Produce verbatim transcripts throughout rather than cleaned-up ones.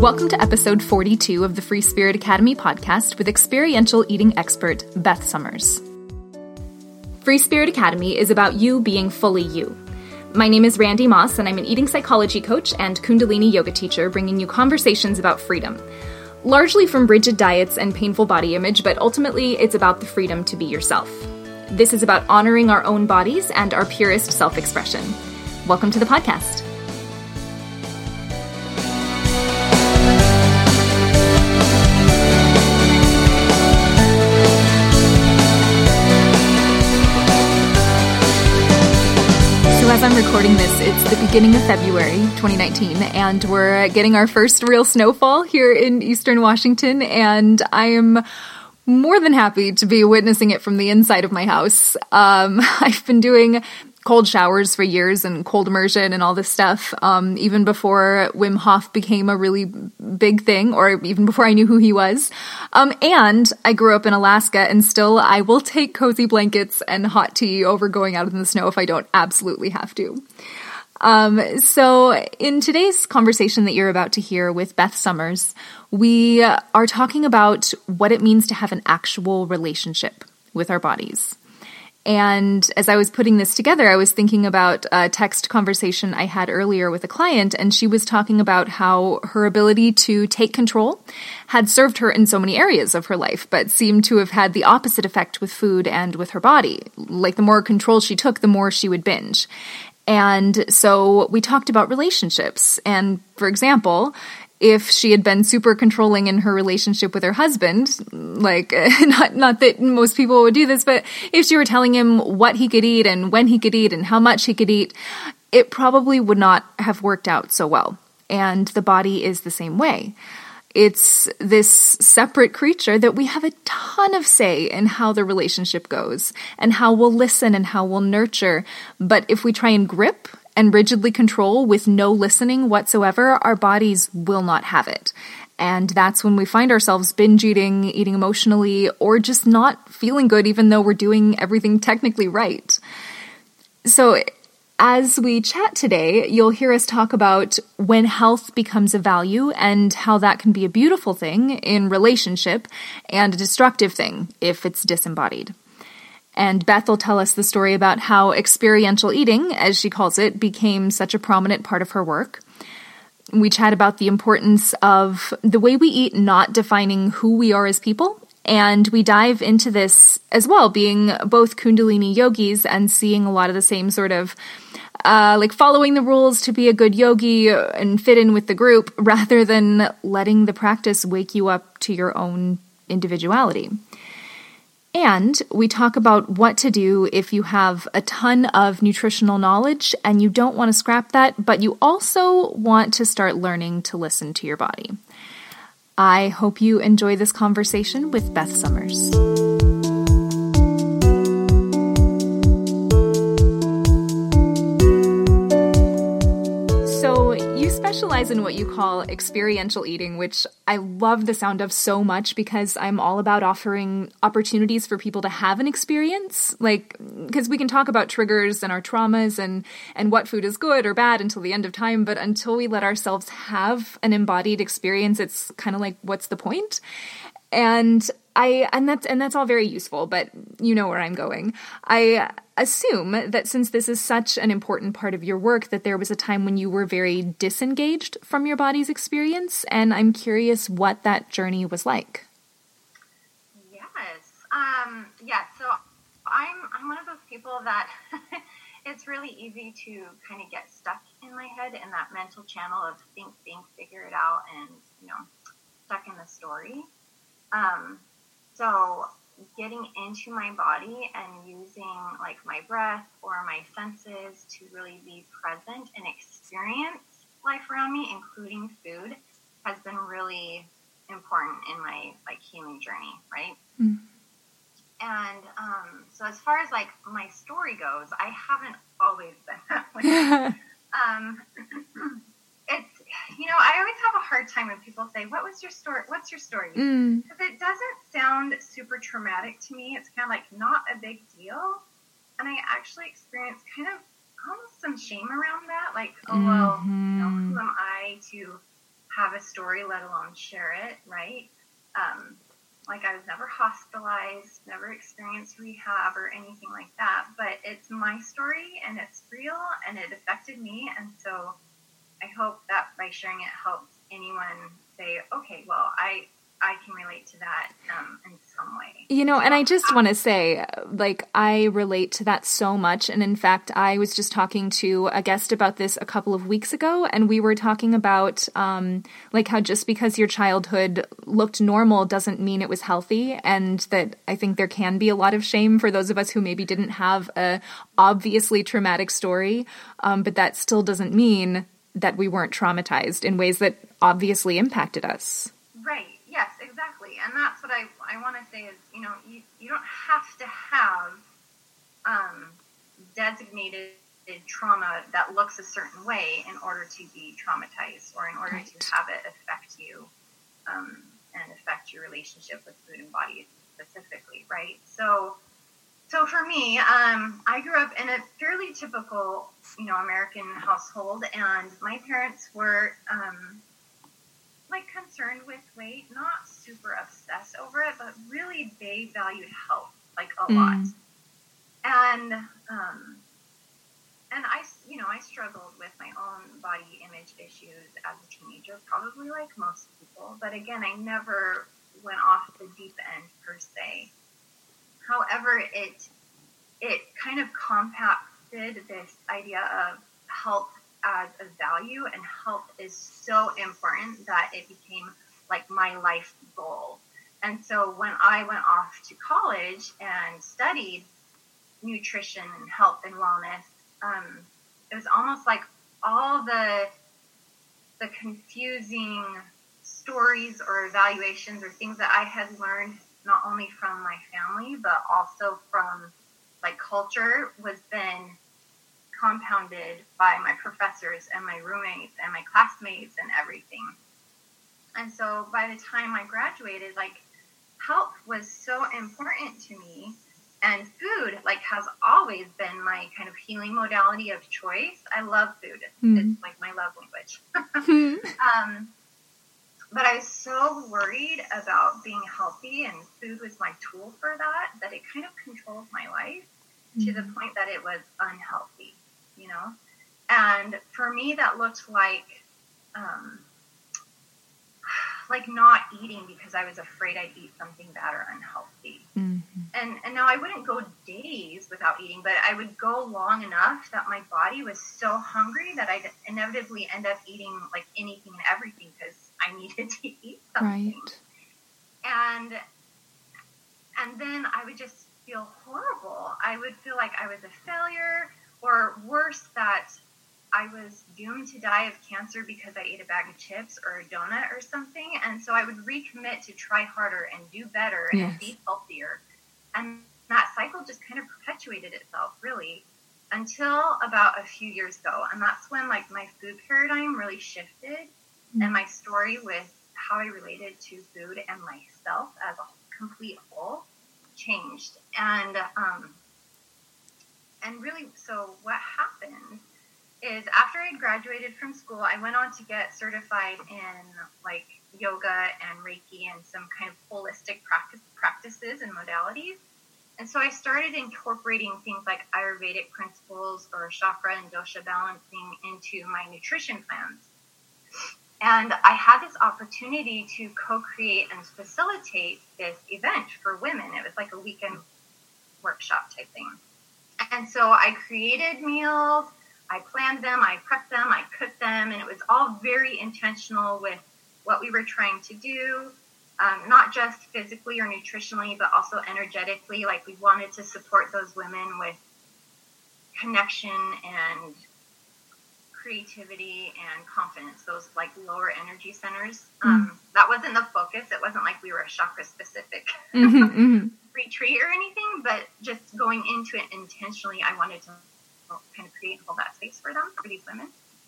Welcome to episode forty-two of the Free Spirit Academy podcast with experiential eating expert Beth Summers. Free Spirit Academy is about you being fully you. My name is Randy Moss, and I'm an eating psychology coach and Kundalini yoga teacher, bringing you conversations about freedom. Largely from rigid diets and painful body image, but ultimately it's about the freedom to be yourself. This is about honoring our own bodies and our purest self-expression. Welcome to the podcast. As I'm recording this, it's the beginning of February twenty nineteen, and we're getting our first real snowfall here in Eastern Washington, and I am more than happy to be witnessing it from the inside of my house. Um, I've been doing cold showers for years and cold immersion and all this stuff, um, even before Wim Hof became a really big thing, or even before I knew who he was. Um, and I grew up in Alaska, and still I will take cozy blankets and hot tea over going out in the snow if I don't absolutely have to. Um, so in today's conversation that you're about to hear with Beth Summers, we are talking about what it means to have an actual relationship with our bodies. And as I was putting this together, I was thinking about a text conversation I had earlier with a client, and she was talking about how her ability to take control had served her in so many areas of her life, but seemed to have had the opposite effect with food and with her body. Like the more control she took, the more she would binge. And so we talked about relationships. And for example, if she had been super controlling in her relationship with her husband, like, not not that most people would do this, but if she were telling him what he could eat and when he could eat and how much he could eat, it probably would not have worked out so well. And the body is the same way. It's this separate creature that we have a ton of say in how the relationship goes and how we'll listen and how we'll nurture. But if we try and grip and rigidly control with no listening whatsoever, our bodies will not have it. And that's when we find ourselves binge eating, eating emotionally, or just not feeling good even though we're doing everything technically right. So as we chat today, you'll hear us talk about when health becomes a value and how that can be a beautiful thing in relationship and a destructive thing if it's disembodied. And Beth will tell us the story about how experiential eating, as she calls it, became such a prominent part of her work. We chat about the importance of the way we eat not defining who we are as people, and we dive into this as well, being both Kundalini yogis and seeing a lot of the same sort of uh, like following the rules to be a good yogi and fit in with the group, rather than letting the practice wake you up to your own individuality. And we talk about what to do if you have a ton of nutritional knowledge and you don't want to scrap that, but you also want to start learning to listen to your body. I hope you enjoy this conversation with Beth Summers. So you specialize in what you call experiential eating, which I love the sound of so much because I'm all about offering opportunities for people to have an experience. Like, because we can talk about triggers and our traumas and, and what food is good or bad until the end of time, but until we let ourselves have an embodied experience, it's kind of like, what's the point? And I, and that's, and that's all very useful, but you know where I'm going. I assume that since this is such an important part of your work, that there was a time when you were very disengaged from your body's experience, and I'm curious what that journey was like. Yes. Um, yeah, so I'm, I'm one of those people that it's really easy to kind of get stuck in my head in that mental channel of think, think, figure it out, and, you know, stuck in the story. Um, so getting into my body and using like my breath or my senses to really be present and experience life around me, including food, has been really important in my like healing journey, right? Mm. And um, so as far as like my story goes, I haven't always been that way. um, it's, you know, I always have a hard time when people say, what was your story? What's your story? Because mm. it doesn't sound super traumatic to me. It's kind of like not a big deal. And I actually experienced kind of almost some shame around that. Like, oh, well, mm-hmm. you know, who am I to have a story, let alone share it, right? Um, like I was never hospitalized, never experienced rehab or anything like that, but it's my story and it's real and it affected me. And so I hope that by sharing it helps anyone say, okay, well, I, I can relate to that um, in some way. You know, and I just want to say, like, I relate to that so much. And in fact, I was just talking to a guest about this a couple of weeks ago, and we were talking about, um, like, how just because your childhood looked normal doesn't mean it was healthy. And that I think there can be a lot of shame for those of us who maybe didn't have a obviously traumatic story. Um, but that still doesn't mean that we weren't traumatized in ways that obviously impacted us. Right. Yes, exactly. And that's what I, I want to say is, you know, you, you don't have to have um, designated trauma that looks a certain way in order to be traumatized or in order right. to have it affect you um, and affect your relationship with food and body specifically, right? So, so for me, um, I grew up in a fairly typical, you know, American household, and my parents were um, like concerned with weight, not super obsessed over it, but really they valued health like a mm. lot. And um, and I, you know, I struggled with my own body image issues as a teenager, probably like most people. But again, I never went off the deep end per se. However, it it kind of compacted this idea of health as a value, and health is so important that it became like my life goal. And so when I went off to college and studied nutrition and health and wellness, um, it was almost like all the the confusing stories or evaluations or things that I had learned not only from my family but also from like culture was then compounded by my professors and my roommates and my classmates and everything. And so by the time I graduated, like health was so important to me, and food like has always been my kind of healing modality of choice. I love food. Mm. It's like my love language. um, but I was so worried about being healthy, and food was my tool for that, that it kind of controlled my life mm. to the point that it was unhealthy. You know, and for me, that looked like, um, like not eating because I was afraid I'd eat something bad or unhealthy. Mm-hmm. And and now I wouldn't go days without eating, but I would go long enough that my body was so hungry that I'd inevitably end up eating like anything and everything because I needed to eat something. Right. And and then I would just feel horrible. I would feel like I was a failure. Or worse, that I was doomed to die of cancer because I ate a bag of chips or a donut or something. And so I would recommit to try harder and do better and yes. be healthier. And that cycle just kind of perpetuated itself, really, until about a few years ago. And that's when, like, my food paradigm really shifted mm-hmm. and my story with how I related to food and myself as a complete whole changed. And, um, And really, so what happened is after I graduated from school, I went on to get certified in like yoga and Reiki and some kind of holistic practice, practices and modalities. And so I started incorporating things like Ayurvedic principles or chakra and dosha balancing into my nutrition plans. And I had this opportunity to co-create and facilitate this event for women. It was like a weekend workshop type thing. And so I created meals, I planned them, I prepped them, I cooked them, and it was all very intentional with what we were trying to do, um, not just physically or nutritionally, but also energetically. Like we wanted to support those women with connection and creativity and confidence, those like lower energy centers. Mm-hmm. Um, that wasn't the focus. It wasn't like we were a chakra specific mm-hmm, mm-hmm. retreat or anything, but just going into it intentionally, I wanted to kind of create and hold that space for them, for these women.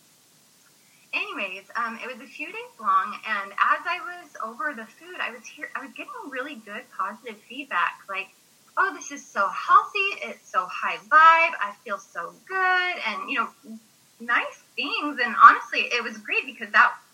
Anyways, um, it was a few days long, and as I was over the food, I was here, I was getting really good positive feedback, like, oh, this is so healthy, it's so high vibe, I feel so good, and, you know, nice things. And honestly, it was great because that that was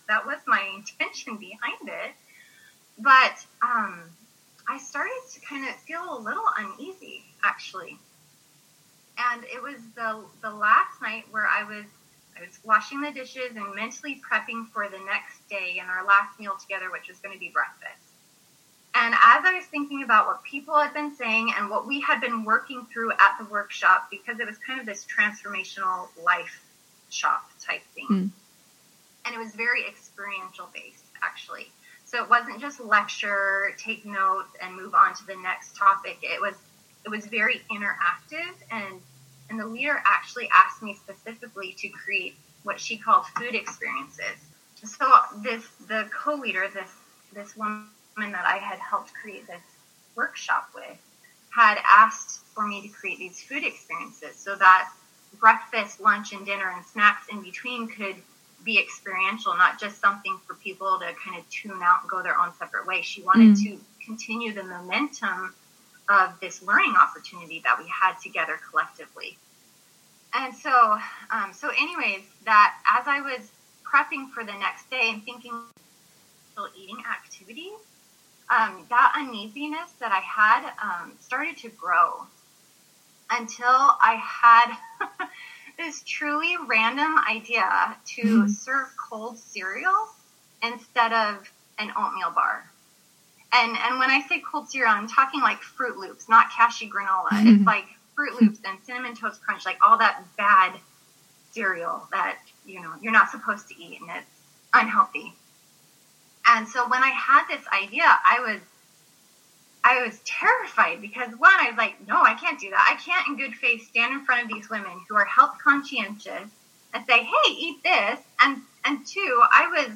my intention behind it. But um, I started to kind of feel a little uneasy, actually. And it was the the last night where I was I was washing the dishes and mentally prepping for the next day and our last meal together, which was going to be breakfast. And as I was thinking about what people had been saying and what we had been working through at the workshop, because it was kind of this transformational life shop type thing. Mm. And it was very experiential based, actually. So it wasn't just lecture, take notes, and move on to the next topic. It was it was very interactive, and and the leader actually asked me specifically to create what she called food experiences. So this the co-leader, this this woman that I had helped create this workshop with, had asked for me to create these food experiences so that breakfast, lunch, and dinner and snacks in between could be experiential, not just something for people to kind of tune out and go their own separate way. She wanted mm. to continue the momentum of this learning opportunity that we had together collectively. And so, um, so anyways, that as I was prepping for the next day and thinking eating activities, um, that uneasiness that I had um, started to grow until I had this truly random idea to mm. serve cold cereal instead of an oatmeal bar. And and when I say cold cereal, I'm talking like Fruit Loops, not cashew granola. Mm. It's like Fruit Loops and Cinnamon Toast Crunch, like all that bad cereal that, you know, you're not supposed to eat and it's unhealthy. And so when I had this idea, I was I was terrified because, one, I was like, no, I can't do that. I can't in good faith stand in front of these women who are health conscientious and say, hey, eat this. And and two, I was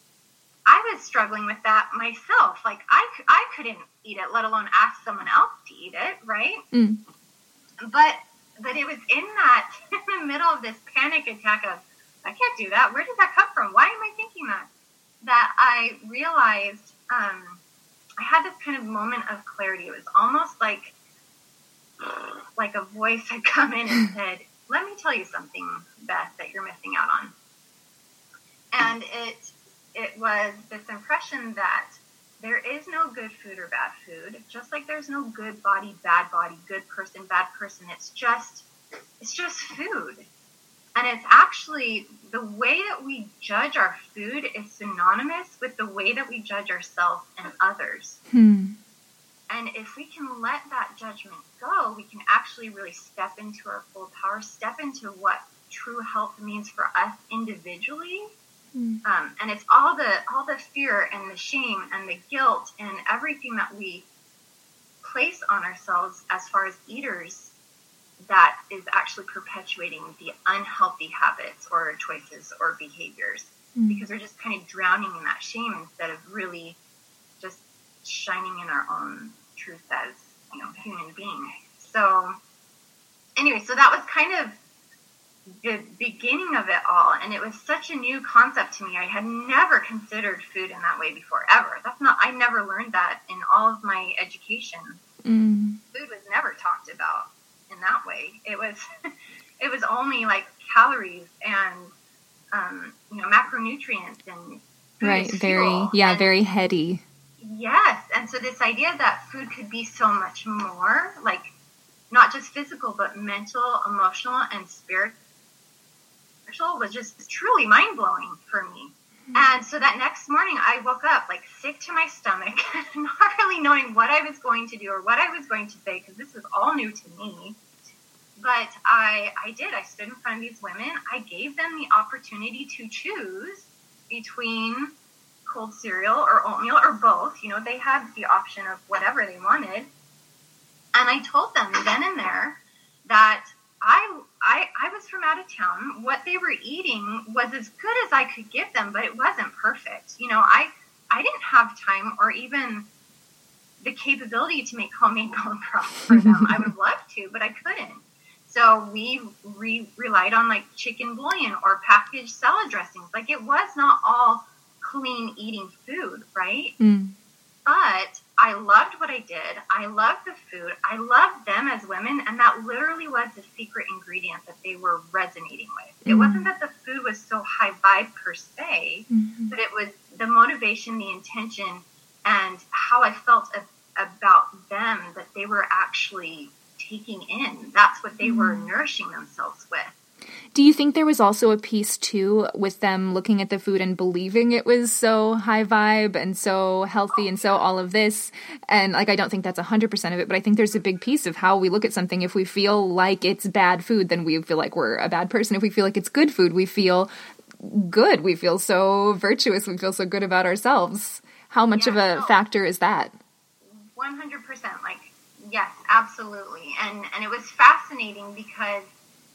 I was struggling with that myself. Like, I, I couldn't eat it, let alone ask someone else to eat it, right? Mm. But but it was in that, in the middle of this panic attack of, I can't do that. Where did that come from? Why am I thinking that? That I realized um, I had this kind of moment of clarity. It was almost like like a voice had come in and said, let me tell you something, Beth, that you're missing out on. And it it was this impression that there is no good food or bad food, just like there's no good body, bad body, good person, bad person. It's just it's just food. And it's actually the way that we judge our food is synonymous with the way that we judge ourselves and others. Hmm. And if we can let that judgment go, we can actually really step into our full power, step into what true health means for us individually. Hmm. Um, and it's all the all the fear and the shame and the guilt and everything that we place on ourselves as far as eaters that is actually perpetuating the unhealthy habits or choices or behaviors, mm. because we're just kind of drowning in that shame instead of really just shining in our own truth as, you know, human beings. So anyway, so that was kind of the beginning of it all. And it was such a new concept to me. I had never considered food in that way before, ever. That's not, I never learned that in all of my education. Mm. Food was never talked about in that way. It was, it was only like calories and, um, you know, macronutrients and food right. Very, yeah, and, very heady. Yes. And so this idea that food could be so much more, like not just physical, but mental, emotional, and spiritual was just truly mind blowing for me. Mm-hmm. And so that next morning I woke up like sick to my stomach, not really knowing what I was going to do or what I was going to say, because this was all new to me. But I, I did. I stood in front of these women. I gave them the opportunity to choose between cold cereal or oatmeal or both. You know, they had the option of whatever they wanted. And I told them then and there that I, I, I was from out of town. What they were eating was as good as I could give them, but it wasn't perfect. You know, I, I didn't have time or even the capability to make homemade bone broth for them. I would have loved to, but I couldn't. So we re- relied on like chicken bouillon or packaged salad dressings. Like it was not all clean eating food, right? Mm. But I loved what I did. I loved the food. I loved them as women. And that literally was the secret ingredient that they were resonating with. Mm. It wasn't that the food was so high vibe per se, mm-hmm. but it was the motivation, the intention, and how I felt a- about them that they were actually taking in. That's what they mm. were nourishing themselves with. Do you think there was also a piece, too, with them looking at the food and believing it was so high vibe and so healthy and so all of this? And, like, I don't think that's one hundred percent of it, but I think there's a big piece of how we look at something. If we feel like it's bad food, then we feel like we're a bad person. If we feel like it's good food, we feel good. We feel so virtuous. We feel so good about ourselves. How much yeah, of a no, factor is that? one hundred percent. Like, yes, absolutely. And, and it was fascinating because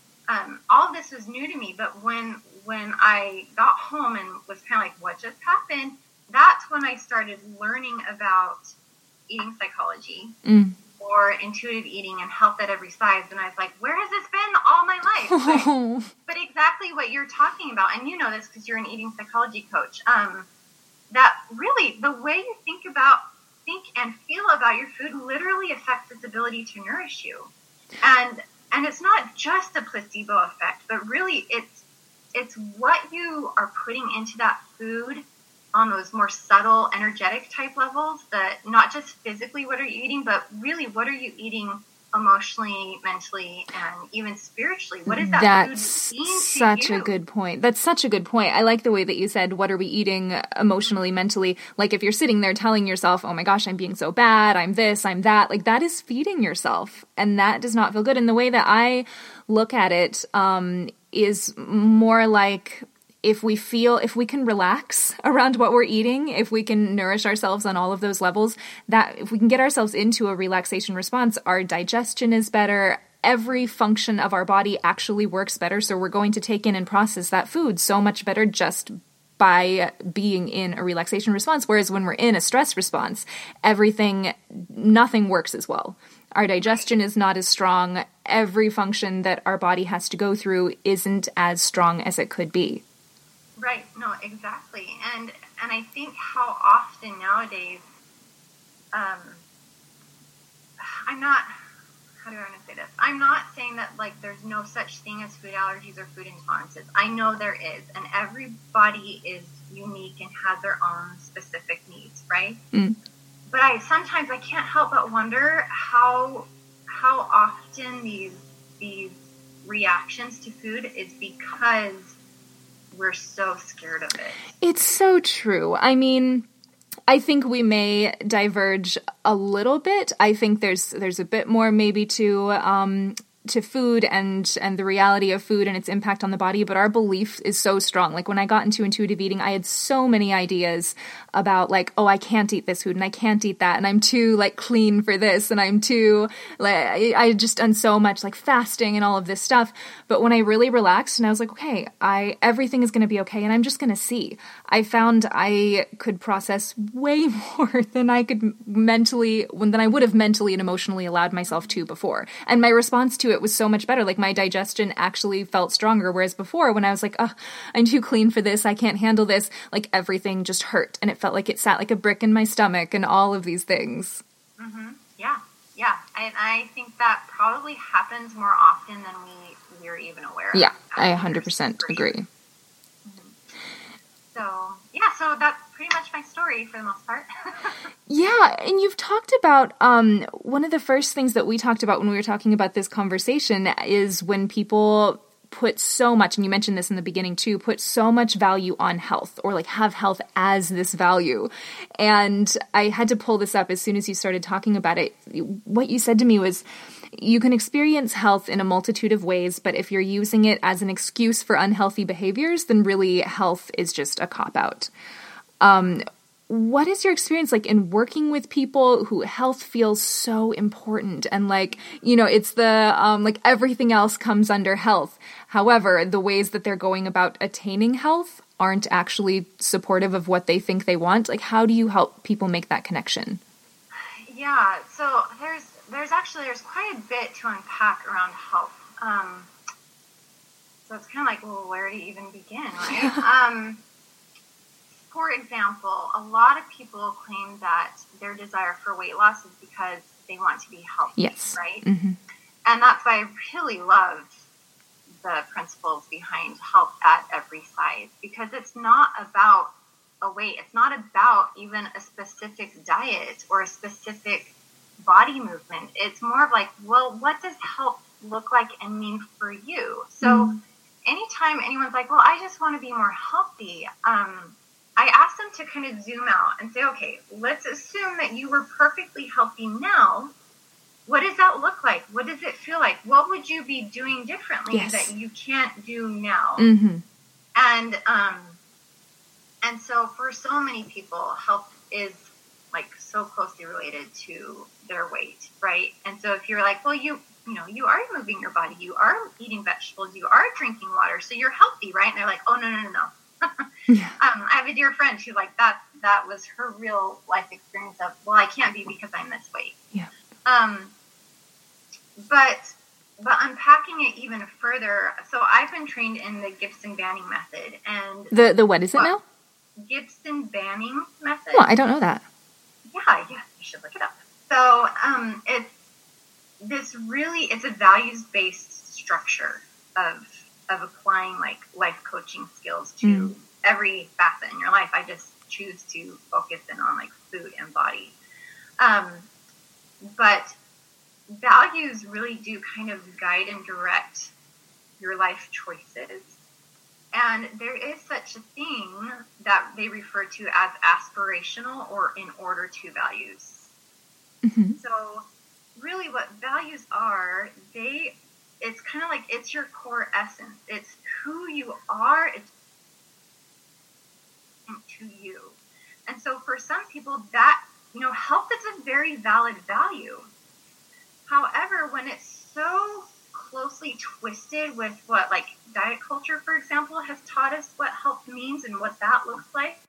Um, all of this was new to me, but when when I got home and was kind of like, what just happened? That's when I started learning about eating psychology mm. or intuitive eating and health at every size. And I was like, where has this been all my life? But, but exactly what you're talking about, and you know this because you're an eating psychology coach, um, that really the way you think about, think and feel about your food literally affects its ability to nourish you. And And it's not just a placebo effect, but really it's it's what you are putting into that food on those more subtle, energetic type levels, that not just physically what are you eating, but really what are you eating emotionally, mentally, and even spiritually. What is that That's food mean to such you? a good point. That's such a good point. I like the way that you said, what are we eating emotionally, mentally? Like if you're sitting there telling yourself, oh my gosh, I'm being so bad, I'm this, I'm that, like that is feeding yourself. And that does not feel good. And the way that I look at it um, is more like, if we feel, if we can relax around what we're eating, if we can nourish ourselves on all of those levels, that if we can get ourselves into a relaxation response, our digestion is better. Every function of our body actually works better. So we're going to take in and process that food so much better just by being in a relaxation response. Whereas when we're in a stress response, everything, nothing works as well. Our digestion is not as strong. Every function that our body has to go through isn't as strong as it could be. Right. No, exactly. And and I think how often nowadays, um, I'm not, how do I want to say this? I'm not saying that like there's no such thing as food allergies or food intolerances. I know there is, and everybody is unique and has their own specific needs, right? Mm. But I sometimes I can't help but wonder how how often these these reactions to food is because we're so scared of it. It's so true. I mean, I think we may diverge a little bit. I think there's there's a bit more maybe to um, to food and and the reality of food and its impact on the body, but our belief is so strong. Like when I got into intuitive eating, I had so many ideas about like, oh, I can't eat this food and I can't eat that, and I'm too like clean for this, and I'm too like I, I just done so much like fasting and all of this stuff. But when I really relaxed and I was like, okay, I everything is going to be okay, and I'm just going to see. I found I could process way more than I could mentally, than I would have mentally and emotionally allowed myself to before, and my response to it was so much better. Like my digestion actually felt stronger. Whereas before when I was like, oh, I'm too clean for this, I can't handle this, like everything just hurt. And it felt like it sat like a brick in my stomach and all of these things. Mm-hmm. Yeah. Yeah. And I, I think that probably happens more often than we, we're even aware of. Yeah. I one hundred percent agree. Sure. So, yeah, so that's pretty much my story for the most part. Yeah, and you've talked about, um, one of the first things that we talked about when we were talking about this conversation is when people put so much, and you mentioned this in the beginning too, put so much value on health, or like have health as this value. And I had to pull this up as soon as you started talking about it. What you said to me was, you can experience health in a multitude of ways, but if you're using it as an excuse for unhealthy behaviors, then really health is just a cop-out. Um, what is your experience like in working with people who health feels so important and like, you know, it's the, um, like everything else comes under health. However, the ways that they're going about attaining health aren't actually supportive of what they think they want. Like, how do you help people make that connection? Yeah, so there's, There's actually, there's quite a bit to unpack around health. Um, so it's kind of like, well, where do you even begin, right? um, for example, a lot of people claim that their desire for weight loss is because they want to be healthy, yes. right? Mm-hmm. And that's why I really love the principles behind health at every size, because it's not about a weight. It's not about even a specific diet or a specific body movement. It's more of like, well, what does health look like and mean for you? So mm. anytime anyone's like, well, I just want to be more healthy, um, I ask them to kind of zoom out and say, okay, let's assume that you were perfectly healthy now. What does that look like? What does it feel like? What would you be doing differently yes. that you can't do now? Mm-hmm. And, um, and so for so many people, health is like so closely related to their weight, right? And so if you're like, well, you, you know, you are moving your body, you are eating vegetables, you are drinking water, so you're healthy, right? And they're like, oh, no, no, no, no. yeah. um, I have a dear friend who's like, that, that was her real life experience of, well, I can't be because I'm this weight. Yeah. Um, but, but unpacking it even further, so I've been trained in the Gibson Banning method, and the, the, what is it well, now? Gibson Banning method. Oh, I don't know that. Yeah, yeah, you should look it up. So, um, it's this really, it's a values-based structure of, of applying like life coaching skills to mm. every facet in your life. I just choose to focus in on like food and body. Um, but values really do kind of guide and direct your life choices. And there is such a thing that they refer to as aspirational or in order to values. Mm-hmm. So really what values are, they, it's kind of like, it's your core essence. It's who you are. It's to you. And so for some people that, you know, health is a very valid value. However, when it's so closely twisted with what like diet culture, for example, has taught us what health means and what that looks like.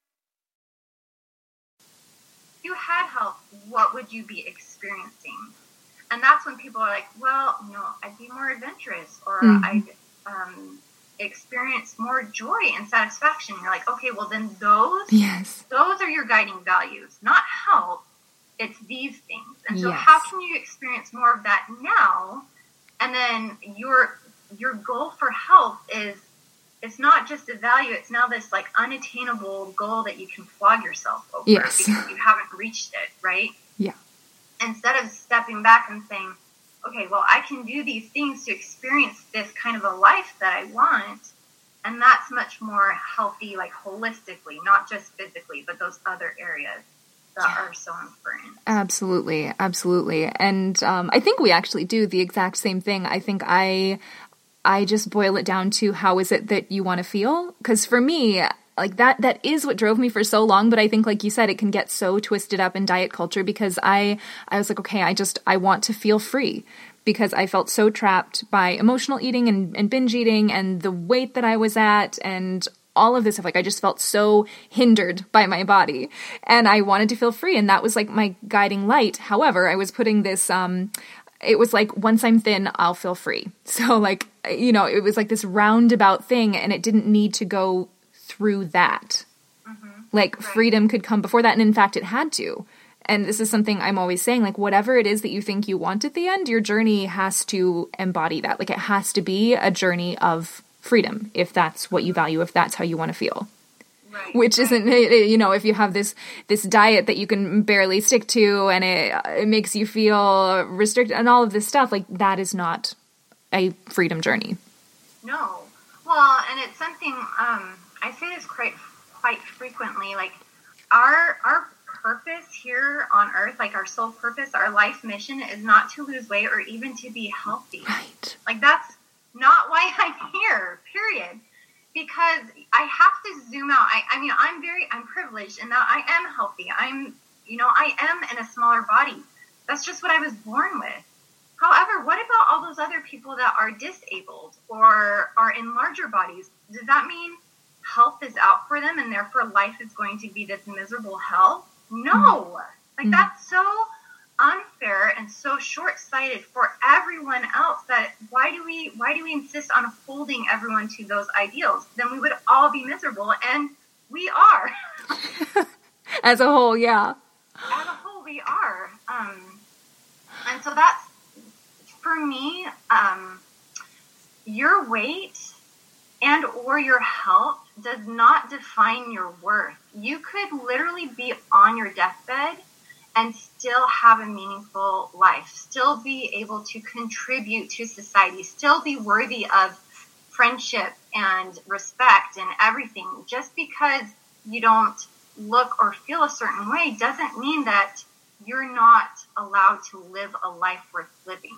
If you had health, what would you be experiencing? And that's when people are like, well, you know, I'd be more adventurous, or mm-hmm. I'd um, experience more joy and satisfaction. You're like, okay, well then those, yes. those are your guiding values, not health. It's these things. And so yes. how can you experience more of that now? And then your your goal for health is, it's not just a value, it's now this like unattainable goal that you can flog yourself over yes. because you haven't reached it, right? Yeah. Instead of stepping back and saying, okay, well, I can do these things to experience this kind of a life that I want. And that's much more healthy, like holistically, not just physically, but those other areas that yeah. are so important. Absolutely. Absolutely. And um, I think we actually do the exact same thing. I think I, I just boil it down to how is it that you want to feel? Because for me, like that, that is what drove me for so long. But I think, like you said, it can get so twisted up in diet culture because I, I was like, okay, I just, I want to feel free because I felt so trapped by emotional eating and, and binge eating and the weight that I was at and all of this stuff. Like I just felt so hindered by my body and I wanted to feel free. And that was like my guiding light. However, I was putting this, um, it was like, once I'm thin, I'll feel free. So like, you know, it was like this roundabout thing and it didn't need to go through that. Mm-hmm. Like right. freedom could come before that. And in fact, it had to. And this is something I'm always saying, like whatever it is that you think you want at the end, your journey has to embody that. Like it has to be a journey of freedom, if that's what you value, if that's how you want to feel. Right, Which right. isn't, you know, if you have this this diet that you can barely stick to and it, it makes you feel restricted and all of this stuff, like that is not a freedom journey. No. Well, and it's something, um, I say this quite, quite frequently, like our, our purpose here on earth, like our sole purpose, our life mission is not to lose weight or even to be healthy. Right. Like that's not why I'm here, period. Because I have to zoom out. I, I mean, I'm very, I'm privileged in that I am healthy. I'm, you know, I am in a smaller body. That's just what I was born with. However, what about all those other people that are disabled or are in larger bodies? Does that mean health is out for them and therefore life is going to be this miserable hell? No. Mm-hmm. Like that's so unfair and so short-sighted for everyone else that why do we why do we insist on holding everyone to those ideals? Then we would all be miserable, and we are. As a whole, yeah. As a whole, we are. Um, and so that's, for me, um, your weight and and or your health does not define your worth. You could literally be on your deathbed and still have a meaningful life, still be able to contribute to society, still be worthy of friendship and respect and everything. Just because you don't look or feel a certain way doesn't mean that you're not allowed to live a life worth living.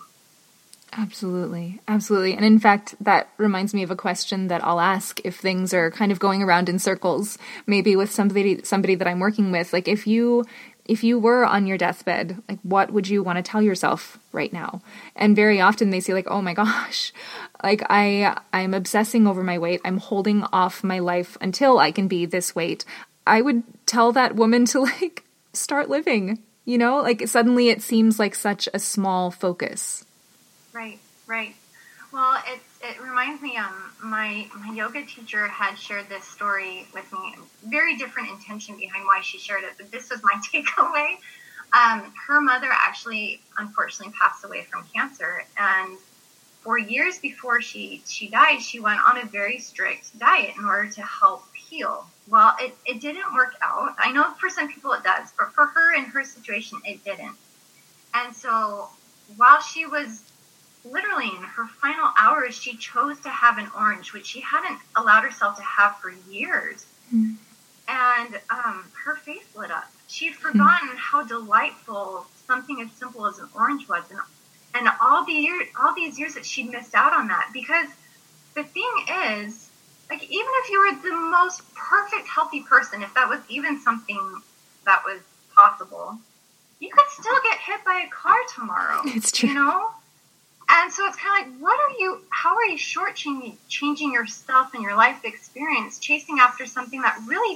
Absolutely. Absolutely. And in fact, that reminds me of a question that I'll ask if things are kind of going around in circles, maybe with somebody, somebody that I'm working with. Like if you, if you were on your deathbed, like what would you want to tell yourself right now? And very often they say like, oh my gosh, like I, I'm obsessing over my weight. I'm holding off my life until I can be this weight. I would tell that woman to like start living, you know, like suddenly it seems like such a small focus. Right, right. Well, it it reminds me, um, my my yoga teacher had shared this story with me. Very different intention behind why she shared it, but this was my takeaway. Um, her mother actually, unfortunately, passed away from cancer, and for years before she she died, she went on a very strict diet in order to help heal. Well, it it didn't work out. I know for some people it does, but for her in her situation, it didn't. And so while she was literally in her final hours, she chose to have an orange, which she hadn't allowed herself to have for years. Mm. And um, her face lit up. She had forgotten mm. how delightful something as simple as an orange was. And, and all the year, all these years that she'd missed out on that. Because the thing is, like, even if you were the most perfect, healthy person, if that was even something that was possible, you could still get hit by a car tomorrow. It's true. You know? And so it's kind of like, what are you, how are you shortchanging changing yourself and your life experience, chasing after something that really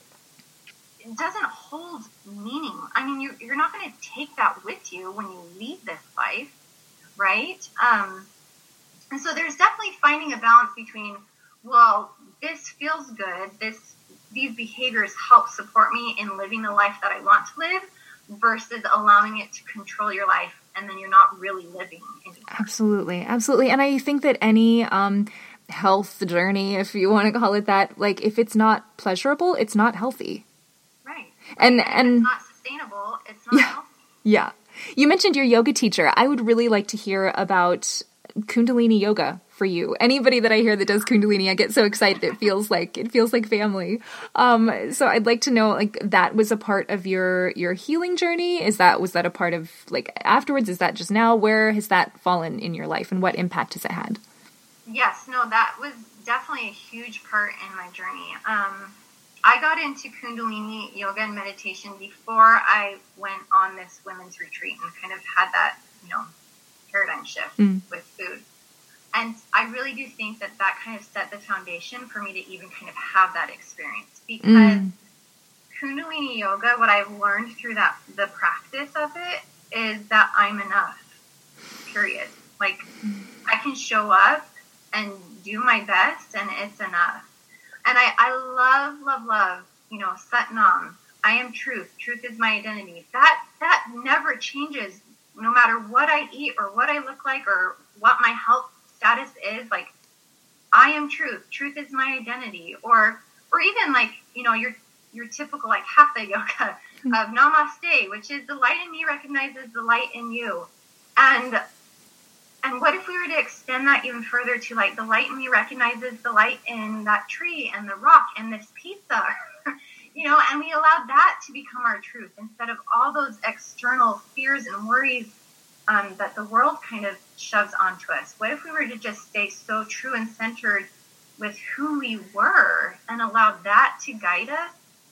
doesn't hold meaning? I mean, you, you're not going to take that with you when you leave this life, right? Um, and so there's definitely finding a balance between, well, this feels good, this these behaviors help support me in living the life that I want to live, versus allowing it to control your life, and then you're not really living anymore. Absolutely. Absolutely. And I think that any um, health journey, if you want to call it that, like if it's not pleasurable, it's not healthy. Right. And, and, and it's not sustainable. It's not yeah, healthy. Yeah. You mentioned your yoga teacher. I would really like to hear about Kundalini yoga for you. Anybody that I hear that does Kundalini, I get so excited. It feels like, it feels like family. Um, so I'd like to know, like, that was a part of your, your healing journey. Is that, was that a part of like afterwards? Is that just now? Where has that fallen in your life and what impact has it had? Yes, no, that was definitely a huge part in my journey. Um, I got into Kundalini yoga and meditation before I went on this women's retreat and kind of had that, you know, paradigm shift mm. with food. And I really do think that that kind of set the foundation for me to even kind of have that experience, because mm. Kundalini yoga, what I've learned through that, the practice of it, is that I'm enough, period. Like, mm. I can show up and do my best, and it's enough. And I, I love, love, love, you know, Sat Nam. I am truth. Truth is my identity. That, that never changes, no matter what I eat or what I look like or what my health status is. Like, I am truth. Truth is my identity. Or, or even like, you know, your, your typical like hatha yoga of namaste, which is the light in me recognizes the light in you. And, and what if we were to extend that even further to like the light in me recognizes the light in that tree and the rock and this pizza, you know, and we allowed that to become our truth instead of all those external fears and worries um, that the world kind of shoves onto us. What if we were to just stay so true and centered with who we were and allow that to guide us?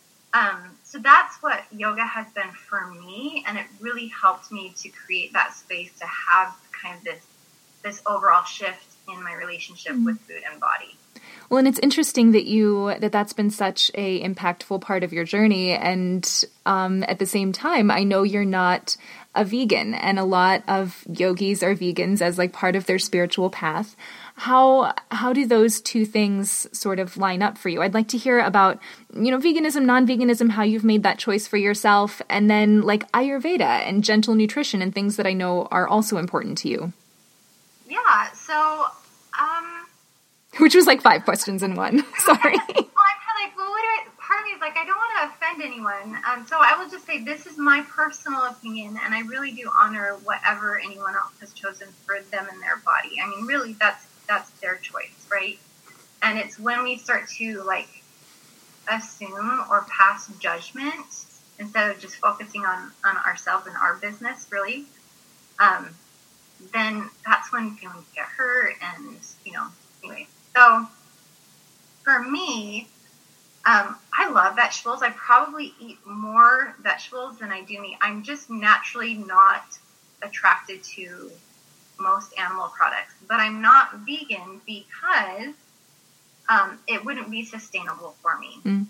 Um, so that's what yoga has been for me, and it really helped me to create that space to have kind of this this overall shift in my relationship mm. with food and body. Well, and it's interesting that you that that's been such a impactful part of your journey, and um, at the same time, I know you're not a vegan, and a lot of yogis are vegans as like part of their spiritual path. How how do those two things sort of line up for you? I'd like to hear about, you know, veganism, non-veganism, how you've made that choice for yourself, and then like Ayurveda and gentle nutrition and things that I know are also important to you. Yeah, so um, which was like five questions in one. Sorry. Well, I'm kind of like, well, what do I, part of me is like, I don't want to offend anyone. Um, so I will just say this is my personal opinion, and I really do honor whatever anyone else has chosen for them and their body. I mean, really, that's, that's their choice, right? And it's when we start to like assume or pass judgment instead of just focusing on, on ourselves and our business, really, um, then that's when feelings get hurt. And, you know, anyway, so for me, um, I love vegetables. I probably eat more vegetables than I do meat. I'm just naturally not attracted to most animal products, but I'm not vegan because um, it wouldn't be sustainable for me. Mm.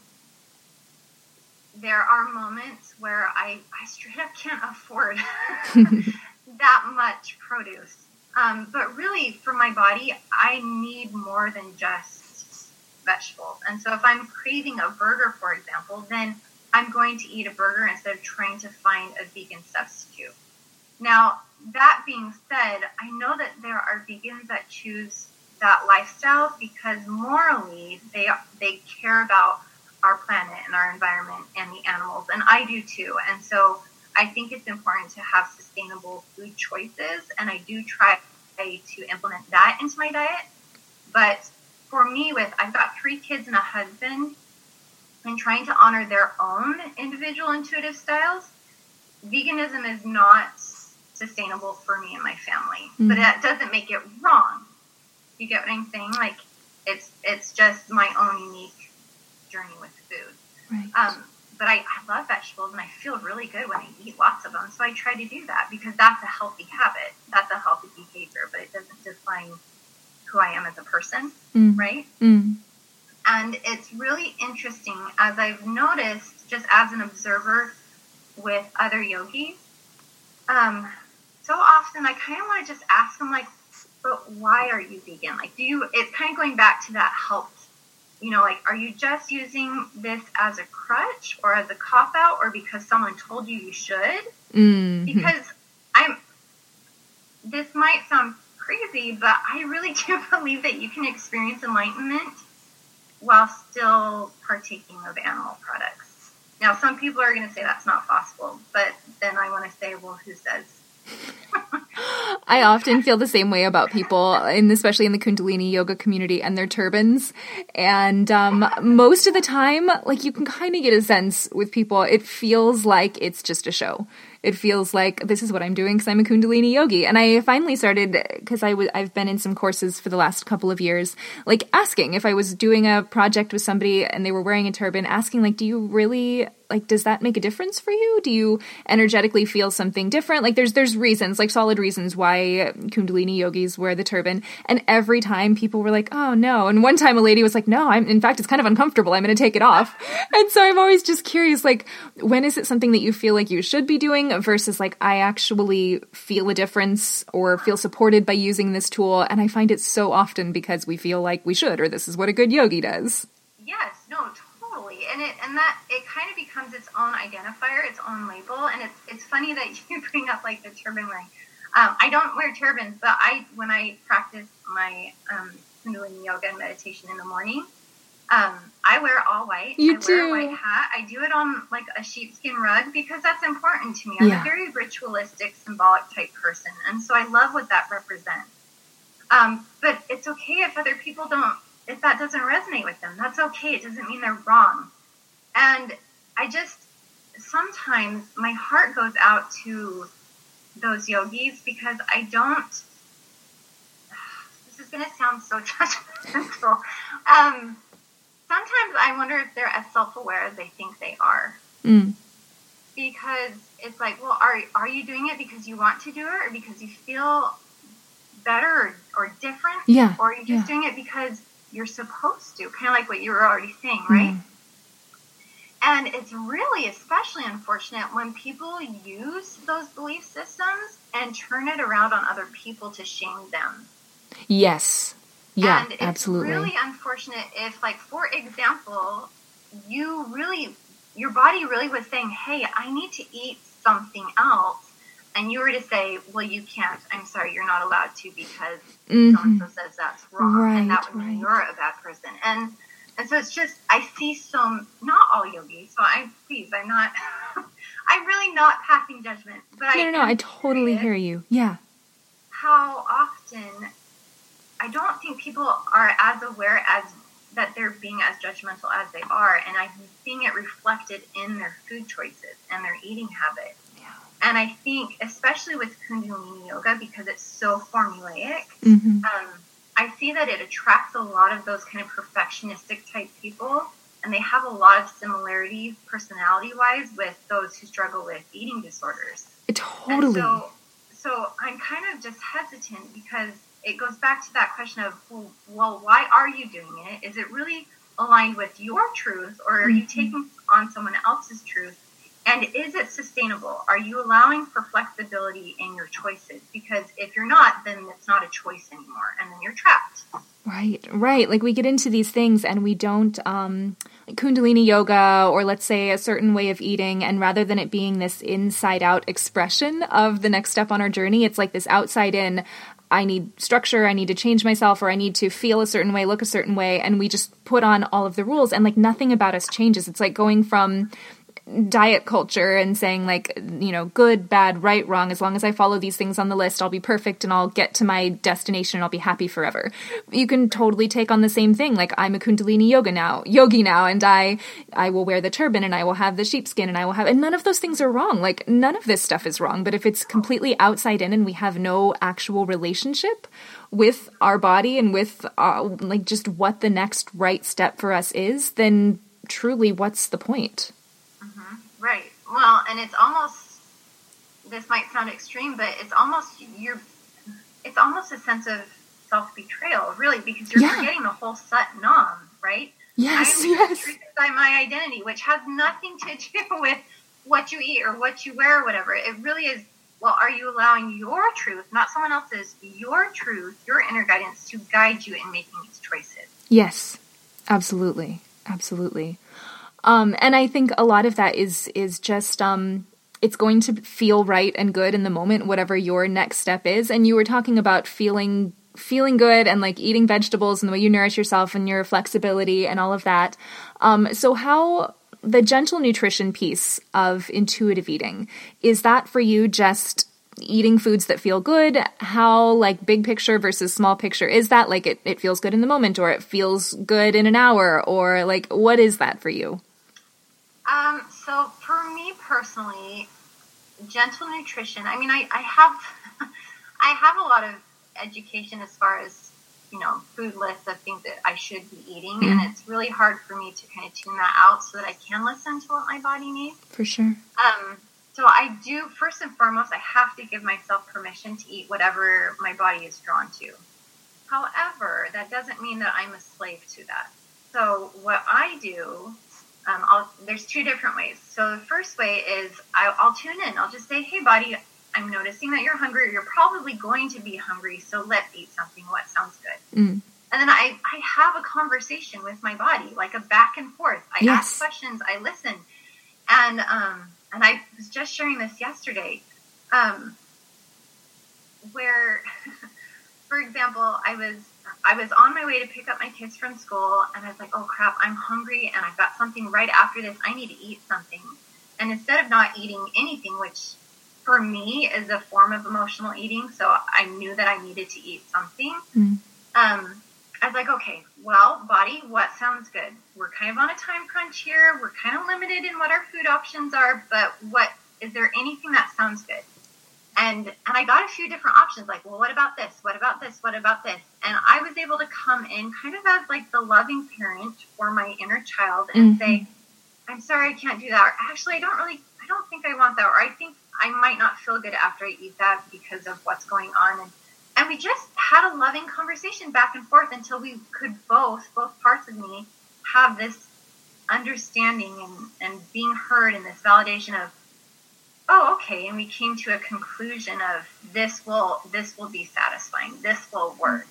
There are moments where I, I straight up can't afford that much produce. Um, but really, for my body, I need more than just vegetables. And so if I'm craving a burger, for example, then I'm going to eat a burger instead of trying to find a vegan substitute. Now, that being said, I know that there are vegans that choose that lifestyle because morally they they care about our planet and our environment and the animals, and I do too. And so I think it's important to have sustainable food choices, and I do try to implement that into my diet. But for me, with I've got three kids and a husband, and trying to honor their own individual intuitive styles, veganism is not sustainable for me and my family. Mm-hmm. But that doesn't make it wrong. You get what I'm saying? Like, it's it's just my own unique journey with food. Right. Um, but I, I love vegetables, and I feel really good when I eat lots of them. So I try to do that because that's a healthy habit. That's a healthy behavior, but it doesn't define who I am as a person, mm. right? Mm. And it's really interesting, as I've noticed, just as an observer with other yogis, um, so often I kind of want to just ask them, like, but why are you vegan? Like, do you, it's kind of going back to that health. You know, like, are you just using this as a crutch or as a cop-out or because someone told you you should? Mm-hmm. Because I'm, this might sound crazy, but I really do believe that you can experience enlightenment while still partaking of animal products. Now, some people are going to say that's not possible, but then I want to say, well, who says? I often feel the same way about people, and especially in the Kundalini yoga community and their turbans. And um, most of the time, like, you can kind of get a sense with people, it feels like it's just a show. It feels like this is what I'm doing because I'm a Kundalini yogi. And I finally started, because I w- I've been in some courses for the last couple of years, like asking if I was doing a project with somebody and they were wearing a turban, asking, like, do you really, like, does that make a difference for you? Do you energetically feel something different? Like, there's there's reasons, like solid reasons why Kundalini yogis wear the turban. And every time people were like, oh, no. And one time a lady was like, no, I'm, in fact, it's kind of uncomfortable. I'm going to take it off. And so I'm always just curious, like, when is it something that you feel like you should be doing versus like, I actually feel a difference or feel supported by using this tool? And I find it so often because we feel like we should, or this is what a good yogi does. Yes, no, totally. And it and that it kind of becomes its own identifier, its own label. And it's it's funny that you bring up like the turban wearing. Um, I don't wear turbans, but I when I practice my um, Kundalini yoga and meditation in the morning, um, I wear all white. You I do. wear a white hat. I do it on like a sheepskin rug because that's important to me. I'm yeah. a very ritualistic, symbolic type person, and so I love what that represents. Um, but it's okay if other people don't. If that doesn't resonate with them, that's okay. It doesn't mean they're wrong. And I just, sometimes my heart goes out to those yogis because I don't, this is going to sound so judgmental. Um, sometimes I wonder if they're as self-aware as they think they are. Mm. Because it's like, well, are, are you doing it because you want to do it or because you feel better or, or different? Yeah. Or are you just yeah. doing it because you're supposed to, kind of like what you were already saying, right? Mm. And it's really especially unfortunate when people use those belief systems and turn it around on other people to shame them. Yes. Yeah, and it's absolutely. really unfortunate if, like, for example, you really, your body really was saying, hey, I need to eat something else. and you were to say, well, you can't, I'm sorry, you're not allowed to because Mm-hmm. so-and-so says that's wrong, Right, and that would mean right. you're a bad person. And and so it's just, I see some, not all yogis, so I, please, I'm not, I'm really not passing judgment, but No, I no, no, am I totally curious hear you. Yeah. how often, I don't think people are as aware as that they're being as judgmental as they are, and I'm seeing it reflected in their food choices and their eating habits. Yeah. And I think, especially with Kundalini Yoga, because it's so formulaic, Mm-hmm. um, I see that it attracts a lot of those kind of perfectionistic type people, and they have a lot of similarities personality-wise with those who struggle with eating disorders. Totally. And so, so I'm kind of just hesitant because it goes back to that question of, well, why are you doing it? Is it really aligned with your truth, or are you taking on someone else's truth? And is it sustainable? Are you allowing for flexibility in your choices? Because if you're not, then it's not a choice anymore, and then you're trapped. Right, right. Like we get into these things and we don't, um, like Kundalini yoga, or let's say a certain way of eating, and rather than it being this inside out expression of the next step on our journey, it's like this outside in, I need structure, I need to change myself, or I need to feel a certain way, look a certain way, and we just put on all of the rules, and like nothing about us changes. It's like going from diet culture and saying like, you know, good, bad, right, wrong, as long as I follow these things on the list, I'll be perfect and I'll get to my destination and I'll be happy forever. You can totally take on the same thing. Like, I'm a Kundalini yoga now, yogi now, and I, I will wear the turban and I will have the sheepskin and I will have, and none of those things are wrong. Like, none of this stuff is wrong. But if it's completely outside in and we have no actual relationship with our body and with uh, like just what the next right step for us is, then truly what's the point? Right. Well, and it's almost, this might sound extreme, but it's almost, you're, it's almost a sense of self-betrayal, really, because you're Yeah. forgetting the whole Sat Nam, right? Yes, I'm yes. truth is my identity, which has nothing to do with what you eat or what you wear or whatever. It really is, well, are you allowing your truth, not someone else's, your truth, your inner guidance to guide you in making these choices? Yes, absolutely. Absolutely. Um, and I think a lot of that is, is just, um, it's going to feel right and good in the moment, whatever your next step is. And you were talking about feeling, feeling good and like eating vegetables and the way you nourish yourself and your flexibility and all of that. Um, so how the gentle nutrition piece of intuitive eating, is that for you just eating foods that feel good? How like big picture versus small picture is that? Like it, it feels good in the moment, or it feels good in an hour, or like, what is that for you? Um, so for me personally, gentle nutrition, I mean, I, I have, I have a lot of education as far as, you know, food lists of things that I should be eating. Mm. And it's really hard for me to kind of tune that out so that I can listen to what my body needs. For sure. Um, so I do, first and foremost, I have to give myself permission to eat whatever my body is drawn to. However, that doesn't mean that I'm a slave to that. So what I do, Um, I'll, there's two different ways. So the first way is I, I'll tune in. I'll just say, hey, body, I'm noticing that you're hungry. You're probably going to be hungry, so let's eat something. What sounds good? Mm. And then I, I have a conversation with my body, like a back and forth. I yes. ask questions. I listen. And um, and I was just sharing this yesterday um, where, for example, I was I was on my way to pick up my kids from school, and I was like, oh, crap, I'm hungry, and I've got something right after this. I need to eat something. And instead of not eating anything, which for me is a form of emotional eating, so I knew that I needed to eat something, mm. um, I was like, okay, well, body, what sounds good? We're kind of on a time crunch here. We're kind of limited in what our food options are, but what is there anything that sounds good? And and I got a few different options, like, well, what about this? What about this? What about this? And I was able to come in kind of as like the loving parent for my inner child and mm-hmm. say, I'm sorry, I can't do that. Or actually, I don't really, I don't think I want that. Or I think I might not feel good after I eat that because of what's going on. And, and we just had a loving conversation back and forth until we could both, both parts of me, have this understanding and, and being heard and this validation of, oh, okay, and we came to a conclusion of this will this will be satisfying. This will work.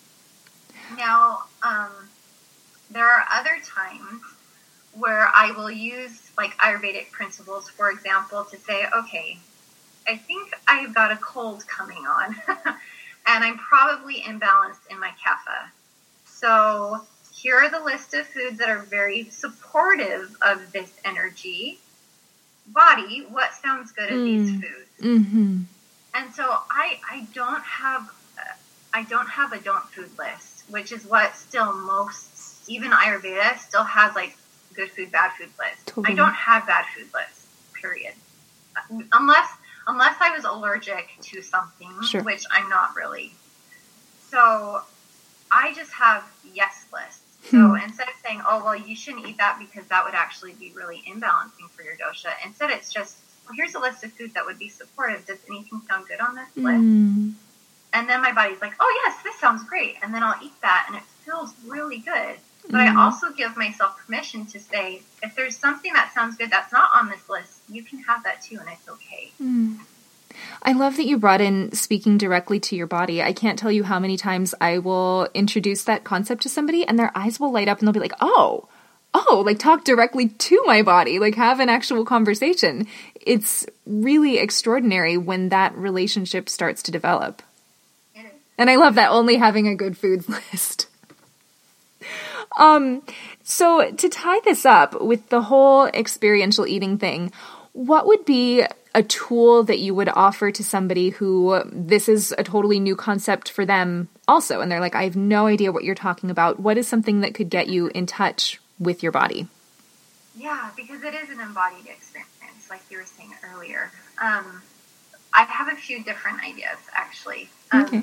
Now, um, there are other times where I will use like Ayurvedic principles, for example, to say, okay, I think I've got a cold coming on and I'm probably imbalanced in my kapha. So here are the list of foods that are very supportive of this energy. Body, what sounds good at mm. these foods? Mm-hmm. And so I, I don't have, I don't have a don't food list, which is what still most, even Ayurveda still has like good food, bad food list. Totally. I don't have bad food lists, period. Unless, unless I was allergic to something, sure. which I'm not really. So I just have yes lists. So hmm. instead of saying, oh, well, you shouldn't eat that because that would actually be really imbalancing for your dosha, instead it's just, well, here's a list of foods that would be supportive. Does anything sound good on this mm. list? And then my body's like, oh, yes, this sounds great. And then I'll eat that, and it feels really good. But mm. I also give myself permission to say, if there's something that sounds good that's not on this list, you can have that too, and it's okay. Mm. I love that you brought in speaking directly to your body. I can't tell you how many times I will introduce that concept to somebody and their eyes will light up and they'll be like, oh, oh, like talk directly to my body, like have an actual conversation. It's really extraordinary when that relationship starts to develop. It is. And I love that, only having a good foods list. Um, so to tie this up with the whole experiential eating thing, what would be a tool that you would offer to somebody who this is a totally new concept for them also, and they're like, I have no idea what you're talking about? What is something that could get you in touch with your body? Yeah, because it is an embodied experience, like you were saying earlier. Um, I have a few different ideas, actually. Um, okay.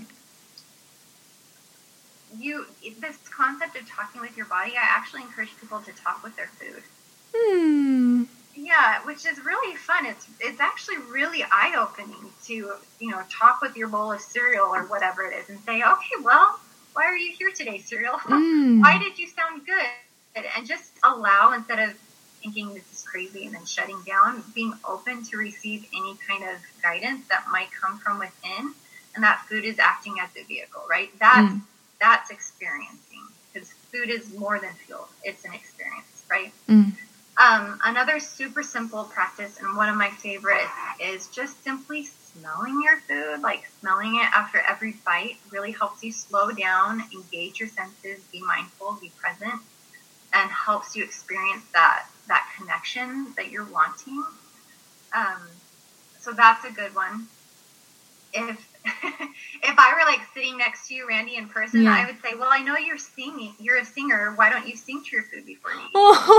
You, this concept of talking with your body, I actually encourage people to talk with their food. Hmm. Yeah, which is really fun. It's it's actually really eye-opening to, you know, talk with your bowl of cereal or whatever it is and say, okay, well, why are you here today, cereal? Mm. Why did you sound good? And just allow, instead of thinking this is crazy and then shutting down, being open to receive any kind of guidance that might come from within, and that food is acting as a vehicle, right? That's, mm. that's experiencing, because food is more than fuel. It's an experience, right? Mm. Um, another super simple practice, and one of my favorites, is just simply smelling your food. Like smelling it after every bite really helps you slow down, engage your senses, be mindful, be present, and helps you experience that that connection that you're wanting. Um, so that's a good one. If if I were like sitting next to you, Randy, in person, yeah. I would say, well, I know you're singing. You're a singer. Why don't you sing to your food before you eat?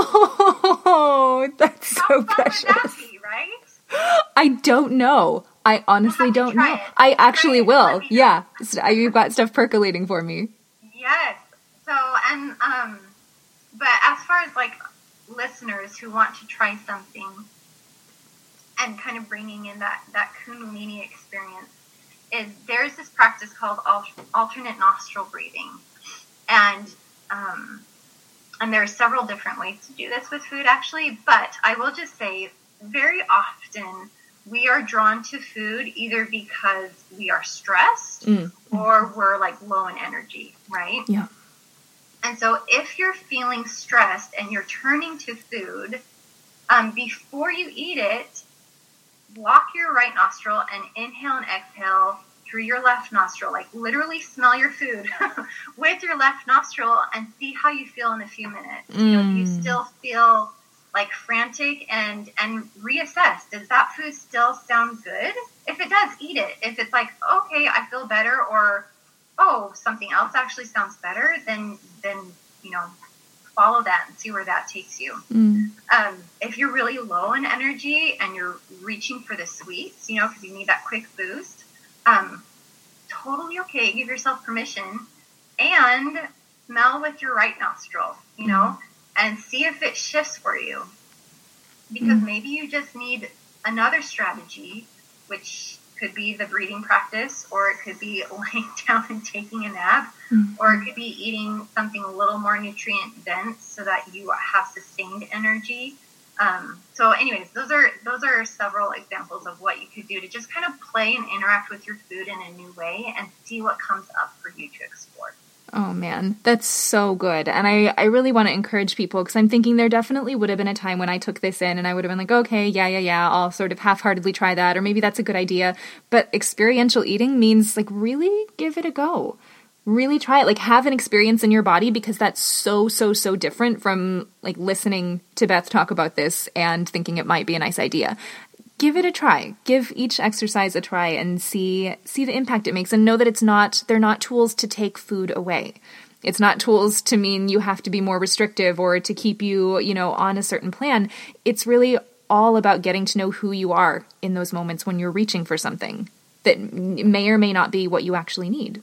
Oh, that's How so fun precious. Would that be, right? I don't know. I honestly don't know. It. I actually will. Yeah. Know. You've got stuff percolating for me. Yes. So, and, um, but as far as like listeners who want to try something and kind of bringing in that, that Kundalini experience, is there's this practice called alter, alternate nostril breathing. And, um, and there are several different ways to do this with food, actually, but I will just say very often we are drawn to food either because we are stressed mm. or we're like low in energy, right? Yeah. And so if you're feeling stressed and you're turning to food, um, before you eat it, block your right nostril and inhale and exhale through your left nostril. Like literally smell your food with your left nostril and see how you feel in a few minutes. Mm. You know, do you still feel like frantic, and, and reassess. Does that food still sound good? If it does, eat it. If it's like, okay, I feel better, or, oh, something else actually sounds better, then, then, you know, follow that and see where that takes you. Mm. Um, if you're really low in energy and you're reaching for the sweets, you know, because you need that quick boost, um, totally okay. Give yourself permission and smell with your right nostril, you know, mm. and see if it shifts for you. Because mm. maybe you just need another strategy, which could be the breathing practice, or it could be laying down and taking a nap, mm. or it could be eating something a little more nutrient dense so that you have sustained energy. Um, so anyways, those are those are several examples of what you could do to just kind of play and interact with your food in a new way and see what comes up for you to explore. Oh man, that's so good. And I, I really want to encourage people, because I'm thinking there definitely would have been a time when I took this in and I would have been like, okay, yeah, yeah, yeah, I'll sort of half-heartedly try that, or maybe that's a good idea. But experiential eating means like really give it a go. Really try it. Like have an experience in your body, because that's so, so, so different from like listening to Beth talk about this and thinking it might be a nice idea. Give it a try. Give each exercise a try and see see the impact it makes, and know that it's not they're not tools to take food away. It's not tools to mean you have to be more restrictive or to keep you, you know, on a certain plan. It's really all about getting to know who you are in those moments when you're reaching for something that may or may not be what you actually need.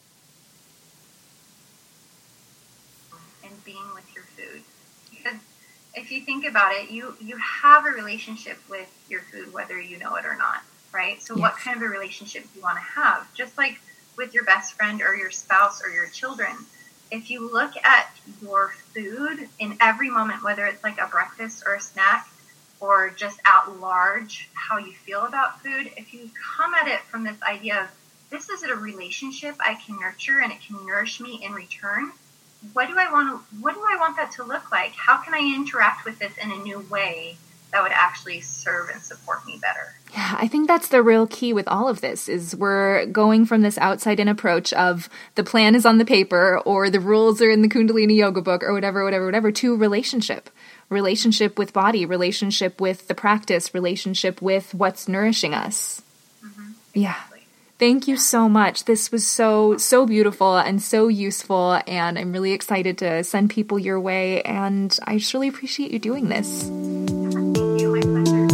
And being with your food. Because if you think about it, you, you have a relationship with your food, whether you know it or not, right? So yes. What kind of a relationship do you want to have? Just like with your best friend or your spouse or your children, if you look at your food in every moment, whether it's like a breakfast or a snack or just at large, how you feel about food, if you come at it from this idea of this is a relationship I can nurture and it can nourish me in return, what do I want to, what do I want that to look like? How can I interact with this in a new way that would actually serve and support me better? Yeah, I think that's the real key with all of this, is we're going from this outside-in approach of the plan is on the paper or the rules are in the Kundalini yoga book or whatever, whatever, whatever, to relationship. Relationship with body, relationship with the practice, relationship with what's nourishing us. Mm-hmm. Yeah. Thank you so much. This was so, so beautiful and so useful, and I'm really excited to send people your way, and I just really appreciate you doing this. Thank you. My pleasure.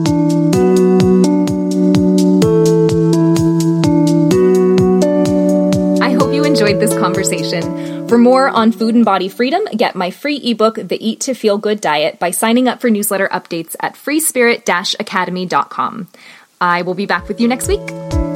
I hope you enjoyed this conversation. For more on food and body freedom, get my free ebook, The Eat to Feel Good Diet, by signing up for newsletter updates at free spirit dash academy dot com. I will be back with you next week.